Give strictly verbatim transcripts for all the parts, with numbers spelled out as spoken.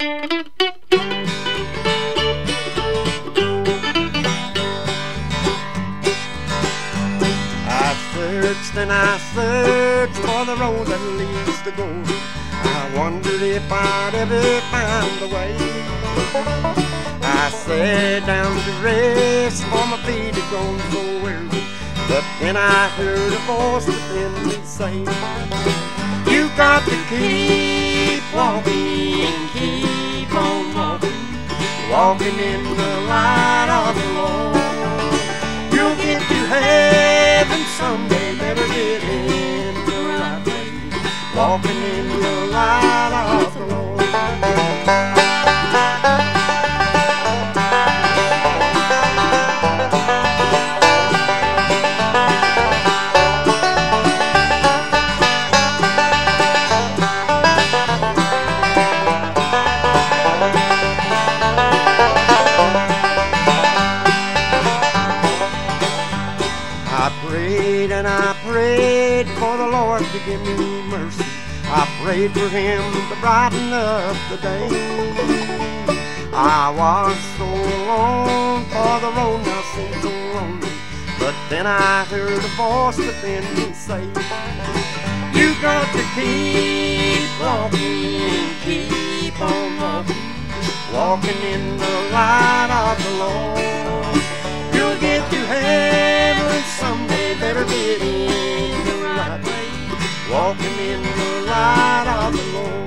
I searched and I searched for the road that leads to gold. I wondered if I'd ever find the way. I sat down to rest, for my feet had grown so weary. But then I heard a voice within me say, "You've got to keep walking, keep on walking, walking in the light of the Lord. You'll get to heaven someday, better get in the right way, walking in the light of the Lord." I prayed and I prayed for the Lord to give me mercy. I prayed for Him to brighten up the day. I was so alone, for the road now seemed so lonely. But then I heard a voice within me say, "You've got to keep walking, keep on walking, walking in the light of the Lord. You'll get to heaven someday, better get in the right way, walking in the light of the Lord."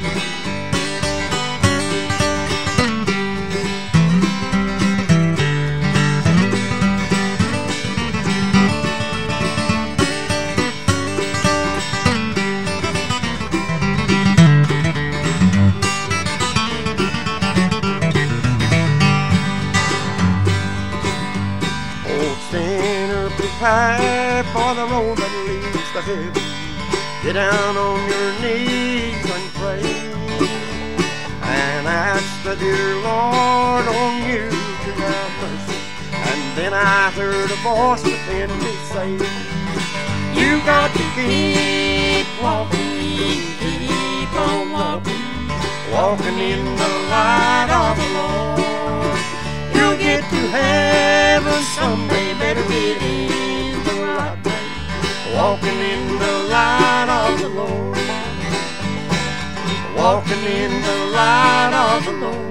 Sinner, prepare for the road that leads to heaven. Get down on your knees and pray, and ask the dear Lord on you to have mercy. And then I heard a voice within me say, "You've got to keep walking, keep on walking, walking in the light of the Lord. You'll get to heaven someday, better get in the right way, walking in the light of the Lord, walking in the light of the Lord."